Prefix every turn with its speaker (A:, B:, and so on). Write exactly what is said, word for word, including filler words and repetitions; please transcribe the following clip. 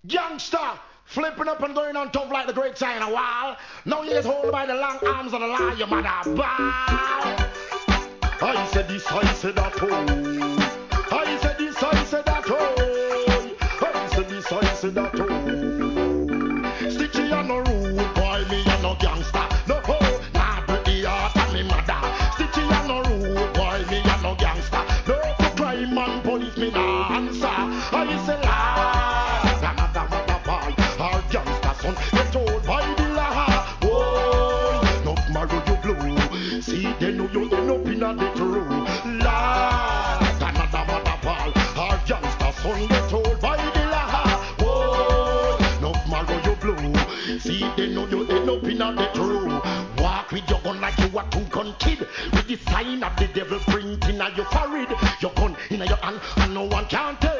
A: Gangster, flipping up and going on top like the great China wall. Now you get hold by the long arms of the law, you mother ball. I said this, I said that, oh. I said this, I said that, oh. I said this, I said that, oh. Stitchy and no rude boy, me and no gangster. No, oh, nah, pretty heart and me mother. Stitchy and no rude boy, me and no gangster. No, for crime and police, me nah answer. I say lie, another mother ball. Our gangster son get told by the law. Boy, no marrow you blue. See, they know you end up in a the true. Lie, another mother ball. Our gangster son get told by the law. Boy, no marrow you blue. See, they know you end up in a the true. Walk with your gun like you a two-gun kid, with the sign of the devil printing on your forehead. Your gun in your hand and no one can tell.